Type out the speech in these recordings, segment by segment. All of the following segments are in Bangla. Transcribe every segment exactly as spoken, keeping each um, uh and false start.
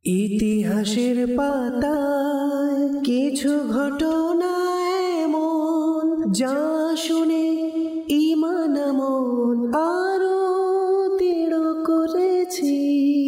ইতিহাসের পাতায় কিছু ঘটনা এমন যা শুনে ঈমান আমল আরো দৃঢ় করেছি।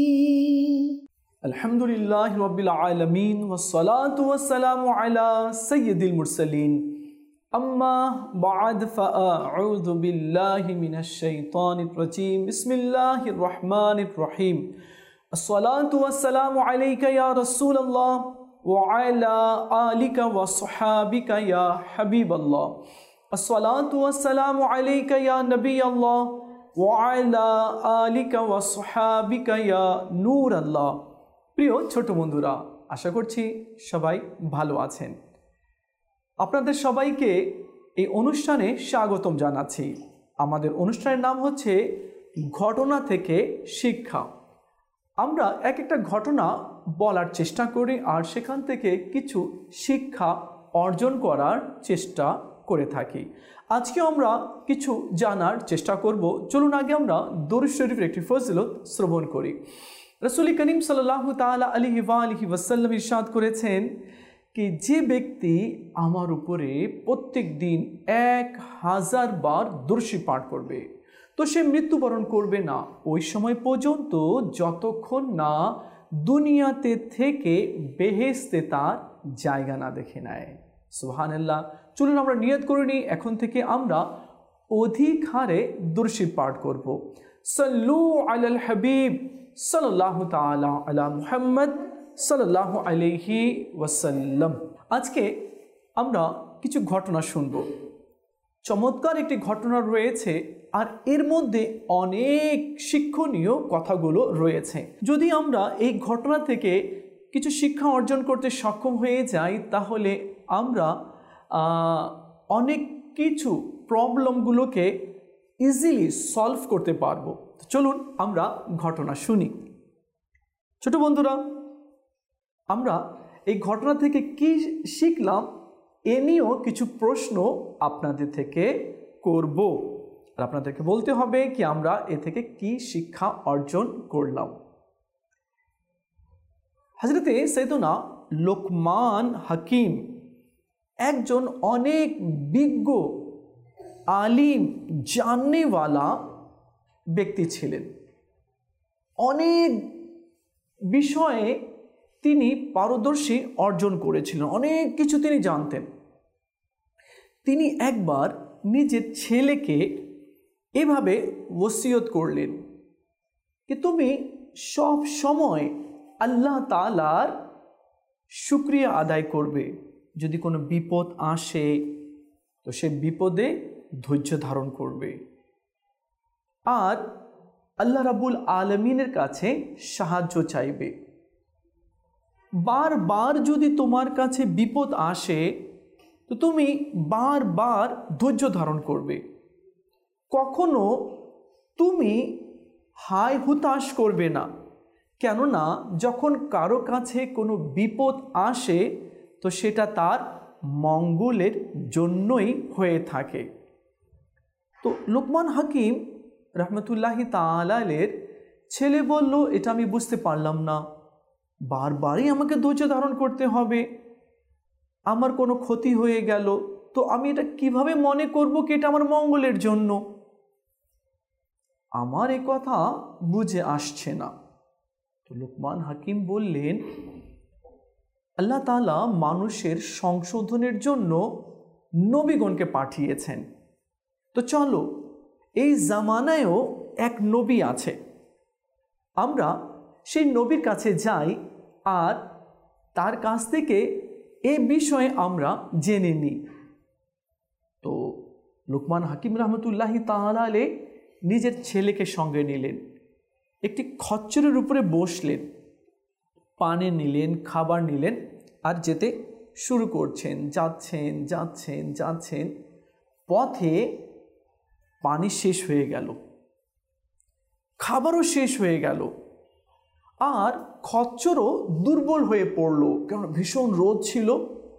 আলহামদুলিল্লাহি রাব্বিল আলামিন ওয়াসসালাতু ওয়াসসালামু আলা সাইয়্যিদিল মুরসালিন আম্মা বা'দ ফাআউযু বিল্লাহি মিনাশ শাইতানির রাজীম বিসমিল্লাহির রহমানির রহিম আসসালাতু ওয়াসসালামু আলাইকা ইয়া রাসূলুল্লাহ ওয়া আলা আলিকা ওয়া সাহবিকা ইয়া হাবিবাল্লাহ আসসালাতু ওয়াসসালামু আলাইকা ইয়া নবিয়াল্লাহ ওয়া আলা আলিকা ওয়া সাহবিকা ইয়া নূরাল্লাহ। প্রিয় ছোট বন্ধুরা, আশা করছি সবাই ভালো আছেন। আপনাদের সবাইকে এই অনুষ্ঠানে স্বাগতম জানাচ্ছি। আমাদের অনুষ্ঠানের নাম হচ্ছে ঘটনা থেকে শিক্ষা। আমরা এক একটা ঘটনা বলার চেষ্টা করি আর সেখান থেকে কিছু শিক্ষা অর্জন করার চেষ্টা করে থাকি। আজকে আমরা কিছু জানার চেষ্টা করব। চলুন আগে আমরা দরুদ শরীফের একটি ফজিলত শ্রবণ করি। রাসূল করিম সাল্লাল্লাহু তাআলা আলাইহি ওয়া আলিহি ওয়াসাল্লাম ইরশাদ করেছেন কি, যে ব্যক্তি আমার উপরে প্রত্যেক দিন এক হাজার বার দরুদ পাঠ করবে তো সে মৃত্যুবরণ করবে না ওই সময় পর্যন্ত যতক্ষণ না দুনিয়াতে থেকে বেহেশতে তার জায়গা না দেখে নেয়। সুবহানাল্লাহ। চলুন আমরা নিয়ত করে নিই, এখন থেকে আমরা অধিক হারে দরুদ পাঠ করব। সাল্লু আলাল হাবিব সাল্লাল্লাহু তাআলা আলা মুহাম্মদ সাল্লাল্লাহু আলাইহি ওয়াসাল্লাম। আজকে আমরা কিছু ঘটনা শুনব। চমৎকার একটি ঘটনা রয়েছে আর এর মধ্যে অনেক শিক্ষণীয় কথাগুলো রয়েছে। যদি আমরা এই ঘটনা থেকে কিছু শিক্ষা অর্জন করতে সক্ষম হয়ে যাই তাহলে আমরা অনেক কিছু প্রবলেমগুলোকে ইজিলি সলভ করতে পারবো। চলুন আমরা ঘটনা শুনি। ছোট বন্ধুরা, আমরা এই ঘটনা থেকে কি শিখলাম এ নিয়েও কিছু প্রশ্ন আপনাদের থেকে করব আর আপনাদেরকে বলতে হবে কি আমরা এ থেকে কি শিক্ষা অর্জন করলাম। হযরতে সাইয়েদনা লোকমান হাকিম একজন অনেক বিজ্ঞ আলিম জাননেওয়ালা ব্যক্তি ছিলেন। অনেক বিষয়ে তিনি পারদর্শী অর্জন করেছিলেন, অনেক কিছু তিনি জানতেন। তিনি একবার নিজের ছেলেকে এভাবে ওসিয়ত করলেন যে তুমি সব সময় আল্লাহ তাআলার শুকরিয়া আদায় করবে। যদি কোনো বিপদ আসে তো সে বিপদে ধৈর্য ধারণ করবে আর আল্লাহ রাব্বুল আলামিনের কাছে সাহায্য চাইবে। বারবার যদি তোমার কাছে বিপদ আসে তো তুমি বারবার ধৈর্য ধারণ করবে। কখনো তুমি হায় হুতাশ করবে না, কেননা যখন কারো কাছে কোনো বিপদ আসে তো সেটা তার মঙ্গলের জন্যই হয়ে থাকে। তো লোকমান হাকিম রহমতুল্লাহি তাআলা আলাইহির ছেলে বলল, এটা আমি বুঝতে পারলাম না, বারবারই আমাকে ধৈর্য ধারণ করতে হবে। আমার কোনো ক্ষতি হয়ে গেল তো আমি এটা কিভাবে মনে করব কি এটা আমার মঙ্গলের জন্য? আমার এ কথা বুঝে আসছে না। তো লোকমান হাকিম বললেন, আল্লাহ তাআলা মানুষের সংশোধনের জন্য নবীগণকে পাঠিয়েছেন। তো চলো, এই জামানায়ও এক নবী আছে, আমরা সেই নবীর কাছে যাই আর তার কাছ থেকে এ বিষয়ে আমরা জেনে নিই। তো লোকমান হাকিম রহমতুল্লাহি তাআলা আলাইহি নিজের ছেলেকে সঙ্গে নিলেন, একটি খচ্চরের উপরে বসলেন, পানি নিলেন, খাবার নিলেন আর যেতে শুরু করছেন। যাচ্ছেন যাচ্ছেন যাচ্ছেন পথে পানি শেষ হয়ে গেল, খাবারও শেষ হয়ে গেল আর খচ্চরও দুর্বল হয়ে পড়ল, কারণ ভীষণ রোদ ছিল।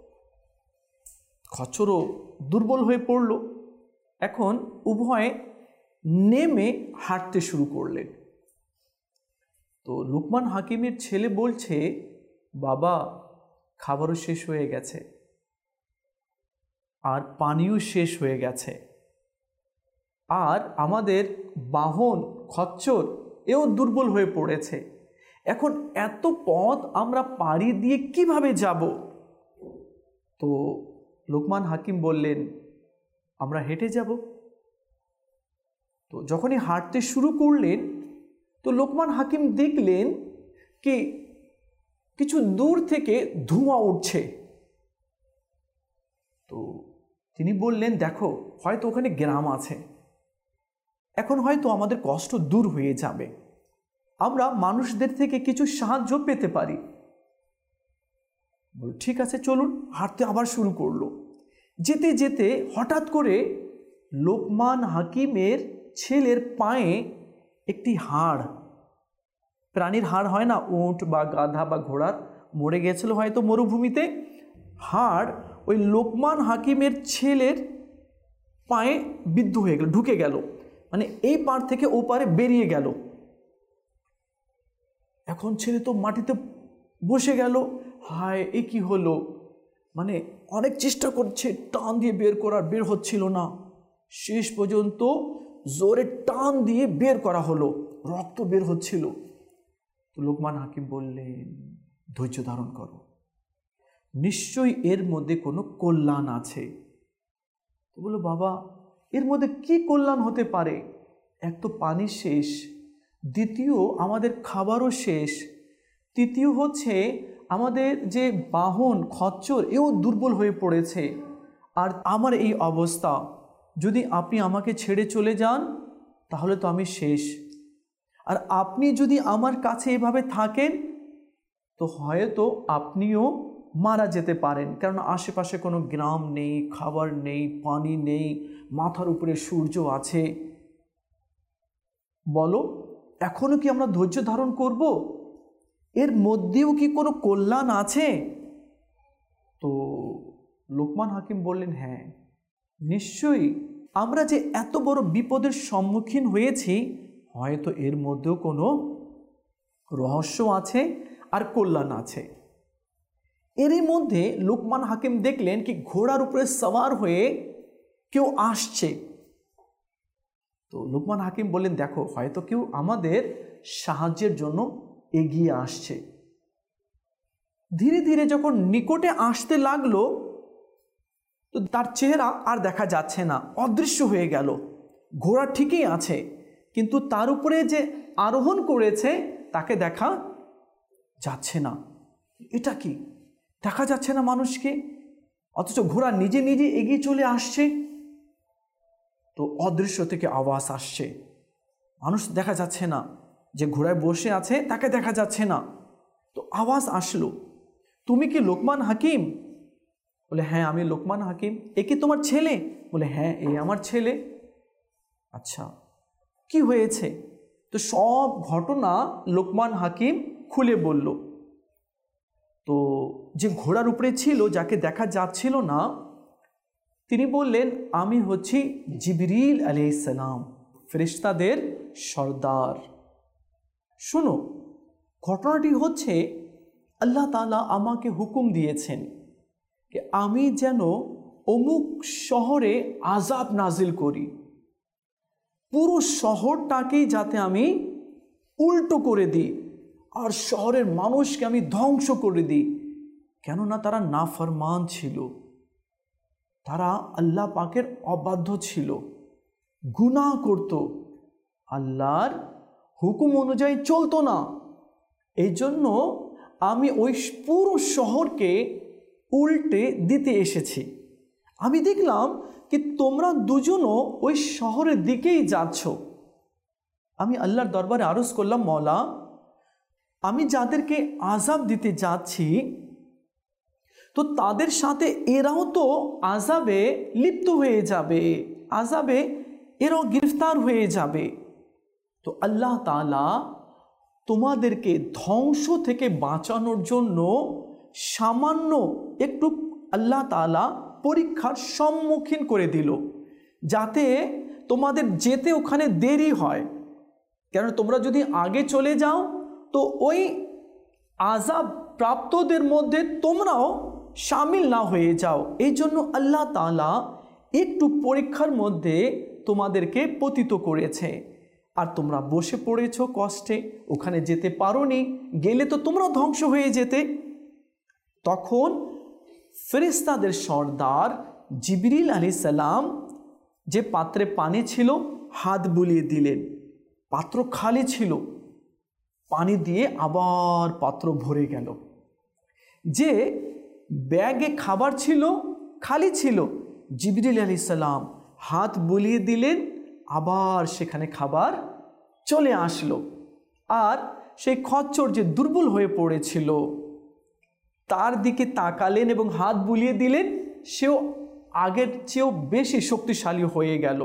খচ্চরও দুর্বল হয়ে পড়ল। এখন উভয়ে নেমে হাঁটতে শুরু করলেন। তো তো লুকমান হাকিমের ছেলে বলছে, বাবা খাবারও শেষ হয়ে গেছে আর পানিও শেষ হয়ে গেছে, আর আমাদের বাহন খচ্চর এও দুর্বল হয়ে পড়েছে, এখন এত পথ আমরা পাড়ি দিয়ে কিভাবে যাব? তো লুকমান হাকিম বললেন, আমরা হেঁটে যাব। তো যখনই হাঁটতে শুরু করলেন তো লুকমান হাকিম দেখলেন কি কিছু দূর থেকে ধোঁয়া উঠছে। তো তিনি বললেন, দেখো হয়তো ওখানে গ্রাম আছে, এখন হয়তো আমাদের কষ্ট দূর হয়ে যাবে, আমরা মানুষদের থেকে কিছু সাহায্য পেতে পারি। বল ঠিক আছে চলুন। হাঁটতে আবার শুরু করলো। যেতে যেতে হঠাৎ করে লোকমান হাকিমের ছেলের পায়ে একটি হাড়, প্রাণীর হাড় হয় না, উট বা গাধা বা ঘোড়ার, মরে গেছিল হয়তো মরুভূমিতে, হাড় ওই লোকমান হাকিমের ছেলের পায়ে বিদ্ধ হয়ে গেল, ঢুকে গেল, মানে এই পার থেকে ও পারে বেরিয়ে গেল। এখন ছেলে তো মাটিতে বসে গেল, হায় এ কি হলো, মানে অনেক চেষ্টা করছে টান দিয়ে বের করার, বের হচ্ছিল না, শেষ পর্যন্ত জোরে টান দিয়ে বের করা হলো, রক্ত বের হচ্ছিল। তো লোকমান হাকিম বললেন, ধৈর্য ধারণ করো, নিশ্চয়ই এর মধ্যে কোনো কল্যাণ আছে। তো বললো, বাবা এর মধ্যে কি কল্যাণ হতে পারে? এক তো পানি শেষ, দ্বিতীয় আমাদের খাবারও শেষ, তৃতীয় হচ্ছে আমাদের যে বাহন খচ্চর এও দুর্বল হয়ে পড়েছে, আর আমার এই অবস্থা, যদি আপনি আমাকে ছেড়ে চলে যান তাহলে তো আমি শেষ, আর আপনি যদি আমার কাছে এভাবে থাকেন তো হয়তো আপনিও মারা যেতে পারেন, কারণ আশেপাশে কোনো গ্রাম নেই, খাবার নেই, পানি নেই, মাথার উপরে সূর্য আছে। বলো এখনো কি আমরা ধৈর্য ধারণ করব? এর মধ্যেও কি কোনো কল্যাণ আছে? তো লোকমান হাকিম বললেন, হ্যাঁ নিশ্চয়ই, আমরা যে এত বড় বিপদের সম্মুখীন হয়েছি, হয়তো এর মধ্যেও কোনো রহস্য আছে আর কল্যাণ আছে। এরই মধ্যে লোকমান হাকিম দেখলেন কি ঘোড়ার উপরে সওয়ার হয়ে কেউ আসছে। তো লোকমান হাকিম বললেন, দেখো হয়তো কেউ আমাদের সাহায্যের জন্য এগিয়ে আসছে। ধীরে ধীরে যখন নিকটে আসতে লাগলো তো তার চেহারা আর দেখা যাচ্ছে না, অদৃশ্য হয়ে গেল। ঘোড়া ঠিকই আছে, কিন্তু তার উপরে যে আরোহণ করেছে তাকে দেখা যাচ্ছে না। এটা কি, দেখা যাচ্ছে না মানুষকে, অথচ ঘোড়া নিজে নিজে এগিয়ে চলে আসছে। তো অদৃশ্য থেকে আওয়াজ আসছে, মানুষ দেখা যাচ্ছে না, যে ঘোড়ায় বসে আছে তাকে দেখা যাচ্ছে না। তো আওয়াজ আসলো, তুমি কি লোকমান হাকিম? বলে, হ্যাঁ আমি লোকমান হাকিম। এ কি তোমার ছেলে? বলে, হ্যাঁ এই আমার ছেলে। আচ্ছা কি হয়েছে? তো সব ঘটনা লোকমান হাকিম খুলে বলল। তো যে ঘোড়ার উপরে ছিল, যাকে দেখা যাচ্ছিল না, তিনি বললেন, আমি হচ্ছি জিবরিল আলাইহিস সালাম, ফেরেশতাদের সর্দার। শোনো, ঘটনাটি হচ্ছে আল্লাহ তাআলা আমাকে হুকুম দিয়েছেন যে আমি যেন অমুক শহরে আযাব নাজিল করি, পুরো শহরটাকেই যাতে আমি উল্টো করে দিই আর শহরের মানুষকে আমি ধ্বংস করে দিই, কেননা তারা নাফরমান ছিল, তারা আল্লাহ পাকের অবাধ্য ছিল, গুনাহ করত, আল্লাহর হুকুম অনুযায়ী চলতো না। এই জন্য আমি ওই পুরো শহরকে উল্টে দিতে এসেছি। আমি দেখলাম কি তোমরা দুজনও ওই শহরের দিকেই যাচ্ছ। আমি আল্লাহর দরবারে আরজ করলাম, মওলা আমি যাদেরকে আযাব দিতে যাচ্ছি তো তাদের সাথে এরাও তো আযাবে লিপ্ত হয়ে যাবে, আযাবে এরাও গ্রেফতার হয়ে যাবে। তো আল্লাহ তাআলা তোমাদেরকে ধ্বংস থেকে বাঁচানোর জন্য সামান্য একটু আল্লাহ তাআলা পরীক্ষার সম্মুখীন করে দিল, যাতে তোমাদের যেতে ওখানে দেরি হয়। কেন তোমরা যদি আগে চলে যাও তো ওই আযাব প্রাপ্তদের মধ্যে তোমরাও শামিল না হয়ে যাও। এই জন্য আল্লাহ তাআলা একটু পরীক্ষার মধ্যে তোমাদেরকে পতিত করেছে। আর তোমরা বসে পড়েছো কষ্টে, ওখানে যেতে পারোনি, গেলে তো তোমরাও ধ্বংস হয়ে যেতে। তখন ফেরেশতাদের সর্দার জিবরিল আলাইহিস সালাম যে পাত্রে পানি ছিল হাত বুলিয়ে দিলেন, পাত্র খালি ছিল, পানি দিয়ে আবার পাত্র ভরে গেল। যে ব্যাগে খাবার ছিল খালি ছিল, জিবরিল আলাইহিস সালাম হাত বুলিয়ে দিলেন, আবার সেখানে খাবার চলে আসলো। আর সেই খচ্চর যে দুর্বল হয়ে পড়েছিল তার দিকে তাকালেন এবং হাত বুলিয়ে দিলেন, সেও আগের চেয়েও বেশি শক্তিশালী হয়ে গেল।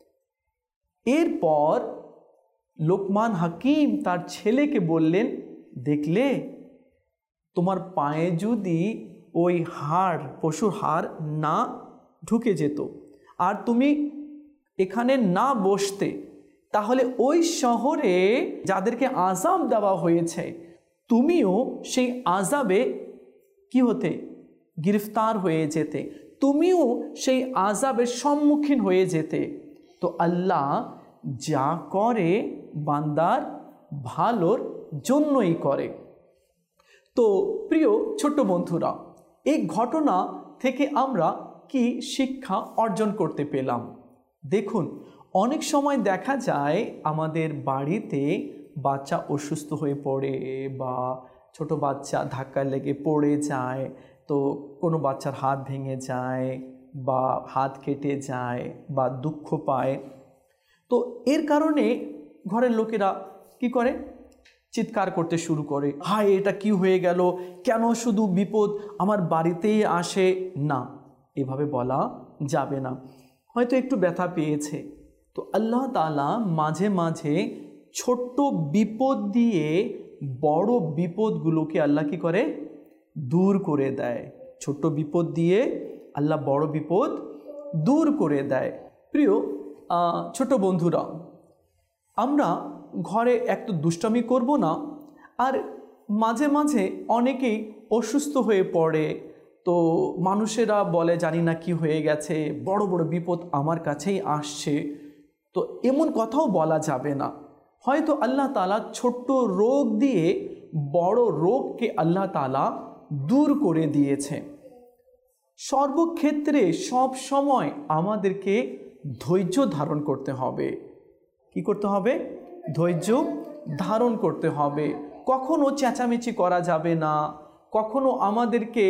এরপর লোকমান হাকিম তার ছেলেকে বললেন, দেখলে তোমার পায়ে যদি ওই হাড়, পশুর হাড় না ঢুকে যেত আর তুমি এখানে না বসতে, তাহলে ওই শহরে যাদেরকে আযাব দেওয়া হয়েছে তুমিও সেই আযাবে কি হতে, গ্রেফতার হয়ে যেতে, তুমিও সেই আযাবের সম্মুখীন হয়ে যেতে। তো আল্লাহ যা করে বান্দার ভালোর জন্যই করে। তো প্রিয় ছোট্ট বন্ধুরা, এই ঘটনা থেকে আমরা কি শিক্ষা অর্জন করতে পেলাম? দেখুন, অনেক সময় দেখা যায় আমাদের বাড়িতে বাচ্চা অসুস্থ হয়ে পড়ে বা ছোট বাচ্চা ধাক্কা লেগে পড়ে যায়, তো কোনো বাচ্চার হাত ভেঙে যায় বা হাত কেটে যায় বা দুঃখ পায়। তো এর কারণে ঘরের লোকেরা কি করে, চিৎকার করতে শুরু করে, হায় এটা কি হয়ে গেল, কেন শুধু বিপদ আমার বাড়িতেই আসে। না, এভাবে বলা যাবে না। হয়তো একটু ব্যথা পেয়েছে, তো আল্লাহ তাআলা মাঝে মাঝে ছোট্ট বিপদ দিয়ে বড় বিপদগুলোকে আল্লাহ কি করে, দূর করে দেয়। ছোট্ট বিপদ দিয়ে আল্লাহ বড় বিপদ দূর করে দেয়। প্রিয় ছোট বন্ধুরা, আমরা ঘরে একটু দুষ্টামি করব না। আর মাঝে মাঝে অনেকেই অসুস্থ হয়ে পড়ে, তো মানুষেরা বলে জানি না কি হয়ে গেছে, বড় বড় বিপদ আমার কাছেই আসছে। তো এমন কথাও বলা যাবে না। হয়তো আল্লাহ তাআলা ছোট্ট রোগ দিয়ে বড় রোগকে আল্লাহ তাআলা দূর করে দিয়েছে। সর্বক্ষেত্রে সব সময় আমাদেরকে ধৈর্য ধারণ করতে হবে। কি করতে হবে? ধৈর্য ধারণ করতে হবে। কখনো চেঁচামেচি করা যাবে না, কখনো আমাদেরকে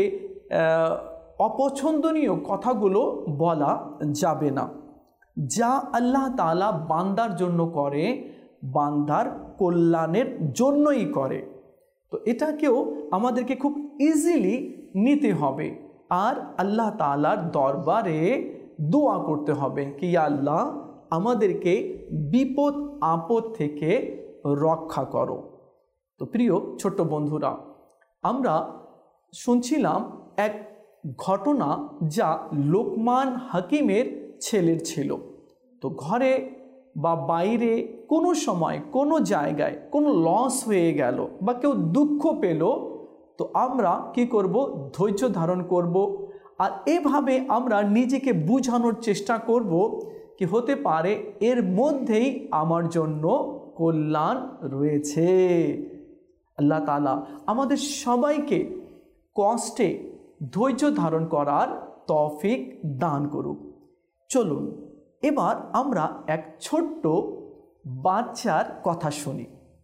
অপছন্দনীয় কথাগুলো বলা যাবে না। যা আল্লাহ তাআলা বান্দার জন্য করে, বান্দার কল্যাণের জন্যই করে। তো এটাকেও আমাদেরকে খুব ইজিলি নিতে হবে আর আল্লাহ তাআলার দরবারে দোয়া করতে হবে কি আল্লাহ আমাদেরকে বিপদ আপদ থেকে রক্ষা করো। তো প্রিয় ছোট্ট বন্ধুরা, আমরা শুনছিলাম এক ঘটনা যা লোকমান হাকিমের ছেলের ছিল। তো ঘরে বা বাইরে কোনো সময় কোনো জায়গায় কোনো লস হয়ে গেল বা কেউ দুঃখ পেল, তো আমরা কি করব? ধৈর্য ধারণ করব। আর এভাবে আমরা নিজেকে বুঝানোর চেষ্টা করব কি হতে পারে এর মধ্যেই আমার জন্য কল্যাণ রয়েছে। আল্লাহ তাআলা আমাদের সবাইকে কষ্টে ধৈর্য ধারণ করার তৌফিক দান করুক। চলুন এবার আমরা এক ছোট্ট বাচ্চার কথা শুনি।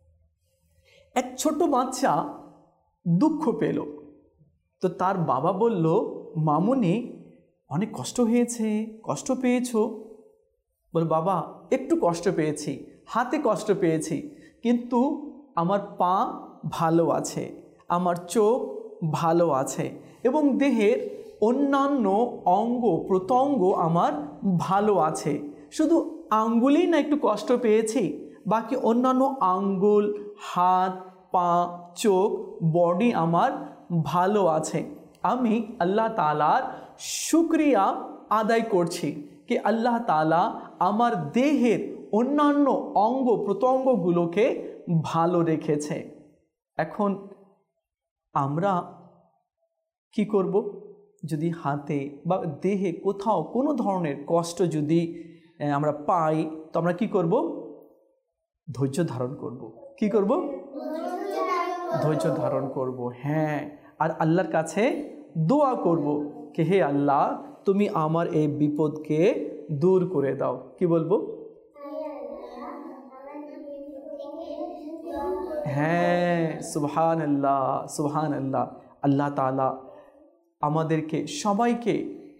এক ছোট্ট বাচ্চা দুঃখ পেল, তো তার বাবা বলল, মামুনি অনেক কষ্ট হয়েছে, কষ্ট পেয়েছো? বল, বাবা একটু কষ্ট পেয়েছি, হাতে কষ্ট পেয়েছি, কিন্তু আমার পা ভালো আছে, আমার চোখ ভালো আছে এবং দেহের অন্যান্য অঙ্গ প্রত্যঙ্গ আমার ভালো আছে। শুধু আঙ্গুলেই না একটু কষ্ট পেয়েছি, বাকি অন্যান্য আঙ্গুল, হাত, পা, চোখ, বডি আমার ভালো আছে। আমি আল্লাহ তাআলার শুকরিয়া আদায় করছি कि अल्लाह ताला আমার দেহের অন্যান্য অঙ্গ প্রত্যঙ্গগুলোকে ভালো রেখেছে। এখন আমরা কি করব? যদি হাতে বা দেহে কোথাও কোনো ধরনের কষ্ট যদি আমরা পাই, তো আমরা কি করব? ধৈর্য ধারণ করব। কি করব? ধৈর্য ধারণ করব। হ্যাঁ, আর আল্লাহর কাছে দোয়া করব कि हे আল্লাহ, তুমি আমার এই বিপদকে দূর করে দাও। কি বলবো? হ্যাঁ, সুবহানাল্লাহ, সুবহানাল্লাহ। আল্লাহ তাআলা আমাদেরকে সবাইকে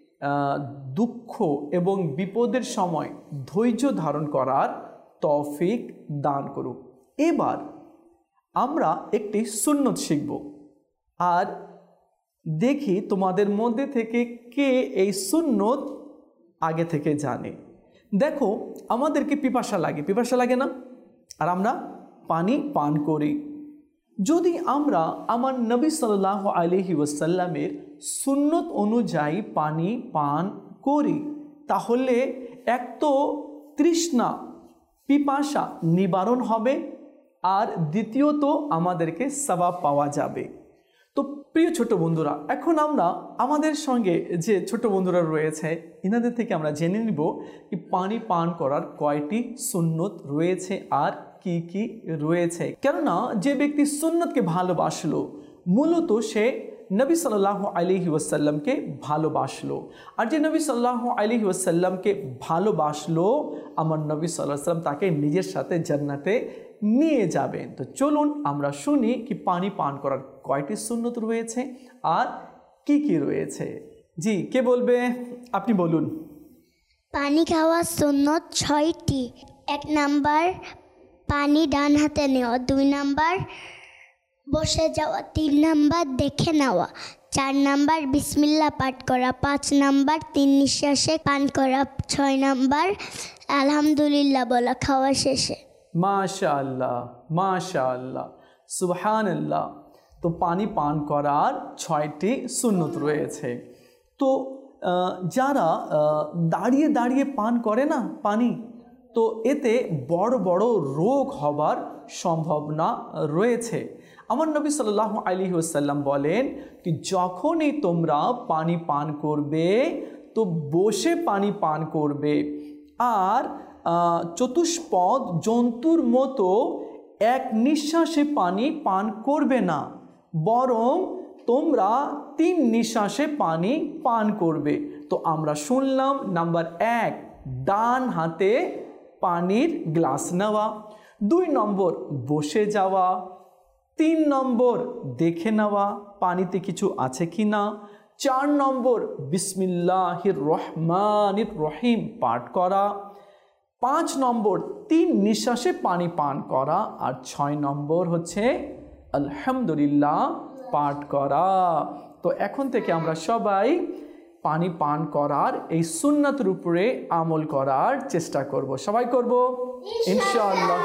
দুঃখ এবং বিপদের সময় ধৈর্য ধারণ করার তৌফিক দান করুক। এবার আমরা একটি সুন্নত শিখব, আর দেখি তোমাদের মধ্যে থেকে কে এই সুন্নত আগে থেকে জানে। দেখো, আমাদেরকে পিপাসা লাগে, পিপাসা লাগে না? আর আমরা পানি পান করি। যদি আমরা আমার নবী সাল্লাল্লাহু আলাইহি ওয়াসাল্লামের সুন্নত অনুযায়ী পানি পান করি, তাহলে এক তো তৃষ্ণা পিপাসা নিবারণ হবে, আর দ্বিতীয়ত আমাদেরকে সওয়াব পাওয়া যাবে। তো প্রিয় ছোট বন্ধুরা, এখন আমরা আমাদের সঙ্গে যে ছোট বন্ধুরা রয়েছে এনাদের থেকে আমরা জেনে নিব কি পানি পান করার কয়টি সুন্নত রয়েছে আর কি কি রয়েছে। কেননা যে ব্যক্তি সুন্নতকে ভালোবাসলো, মূলত সে নবী সাল্লাল্লাহু আলাইহি ওয়াসাল্লামকে ভালোবাসলো। আর যে নবী সাল্লাল্লাহু আলাইহি ওয়াসাল্লামকে ভালোবাসলো, আমার নবী সাল্লাল্লাহু আলাইহি ওয়াসাল্লাম তাকে নিজের সাথে জান্নাতে নিয়ে যাবেন। তো চলুন আমরা শুনি কি পানি পান করার কয়টি সুন্নত রয়েছে আর কি কি রয়েছে। জি, কে বলবে? আপনি বলুন। পানি খাওয়ার সুন্নত ছয়টি। এক নাম্বার পানি ডান হাতে নেওয়া, দুই নাম্বার বসে যাওয়া, তিন নাম্বার দেখে নেওয়া, চার নাম্বার বিসমিল্লাহ পাঠ করা, পাঁচ নাম্বার তিন নিঃশ্বাসে পান করা, ছয় নাম্বার আলহামদুলিল্লাহ বলা খাওয়া শেষে। মাশাআল্লাহ, মাশাআল্লাহ, সুবহানাল্লাহ। তো পানি পান করার ছয়টি সুন্নত রয়েছে। তো যারা দাঁড়িয়ে দাঁড়িয়ে পান করে না পানি, তো এতে বড় বড় রোগ হবার সম্ভাবনা রয়েছে। আমার নবী সাল্লাল্লাহু আলাইহি ওয়াসাল্লাম বলেন কি যখনই তোমরা পানি পান করবে তো বসে পানি পান করবে, আর চতুষ্পদ জন্তুর মতো এক নিঃশ্বাসে পানি পান করবে না, বরং তোমরা তিন নিঃশ্বাসে পানি পান করবে। তো আমরা শুনলাম, নাম্বার এক, ডান হাতে পানির গ্লাস নেওয়া, দুই নম্বর বসে যাওয়া, তিন নম্বর দেখে নেওয়া পানিতে কিছু আছে কি না, চার নম্বর বিসমিল্লাহির রহমানির রহিম পাঠ করা, পাঁচ নম্বর তিন নিঃশ্বাসে পানি পান করা, আর ছয় নম্বর হচ্ছে আলহামদুলিল্লাহ পাঠ করা। তো এখন থেকে আমরা সবাই পানি পান করার এই সুন্নতের উপরে আমল করার চেষ্টা করব। সবাই করব ইনশাআল্লাহ।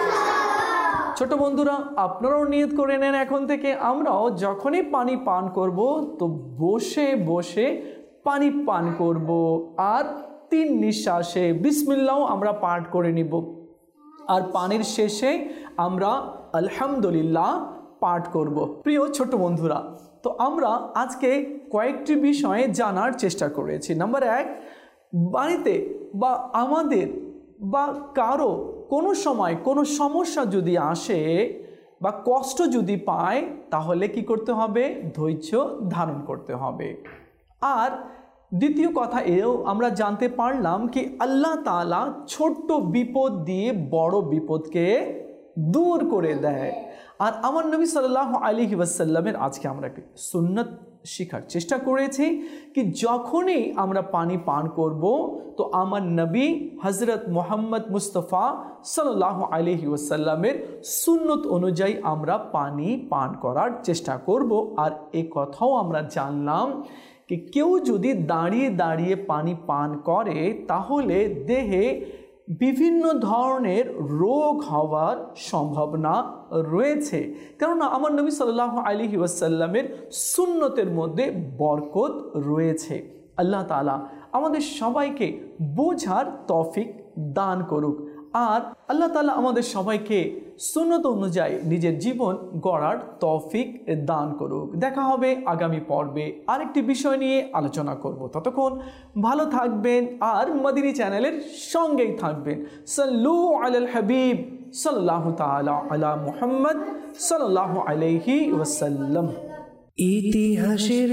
ছোট বন্ধুরা, আপনারাও নিয়ত করে নেন এখন থেকে আমরাও যখনই পানি পান করব তো বসে বসে পানি পান করব, আর তিন নিঃশ্বাসে বিসমিল্লাহ আমরা পাঠ করে নিব, আর পানির শেষে আমরা আলহামদুলিল্লাহ পাঠ করব। প্রিয় ছোট বন্ধুরা, তো আমরা আজকে কয়েকটি বিষয়ে জানার চেষ্টা করেছি। নাম্বার এক, বাড়িতে বা আমাদের বা কারো কোনো সময় কোনো সমস্যা যদি আসে বা কষ্ট যদি পায়, তাহলে কি করতে হবে? ধৈর্য ধারণ করতে হবে। আর দ্বিতীয় কথা এও আমরা জানতে পারলাম কি আল্লাহ তাআলা ছোট্ট বিপদ দিয়ে বড় বিপদকে দূর করে দেয়। আর আমার নবী সাল্লাল্লাহু আলাইহি ওয়াসাল্লামের আজকে আমরা একটি সুন্নত শেখার চেষ্টা করেছি কি যখনই আমরা পানি পান করব তো আমার নবী হযরত মুহাম্মদ মুস্তাফা সাল্লাল্লাহু আলাইহি ওয়াসাল্লামের সুন্নত অনুযায়ী আমরা পানি পান করার চেষ্টা করব। আর এই কথাও আমরা জানলাম কি কেউ যদি দাঁড়িয়ে দাঁড়িয়ে পানি পান করে তাহলে দেহে বিভিন্ন ধরনের রোগ হওয়ার সম্ভাবনা রয়েছে, কেননা আমার নবী সাল্লাল্লাহু আলাইহি ওয়াসাল্লামের সুন্নতের মধ্যে বরকত রয়েছে। আল্লাহ তাআলা আমাদের সবাইকে বোঝার তৌফিক দান করুক, আর আল্লাহ তাআলা আমাদের সবাইকে সুন্নত অনুযায়ী নিজের জীবন গড়ার তৌফিক দান করুক। দেখা হবে আগামী পর্বে আরেকটি বিষয় নিয়ে আলোচনা করব। ততক্ষণ ভালো থাকবেন আর মদিনী চ্যানেলের সঙ্গেই থাকবেন। সাল্লু আলাল হাবিব সাল্লাল্লাহু তাআলা আলা মুহাম্মদ সাল্লাল্লাহু আলাইহি ওয়াসাল্লাম। ইতিহাসের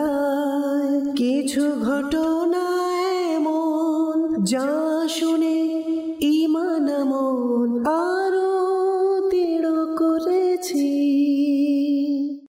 পাতায় কিছু ঘটনা এমন যা শুনে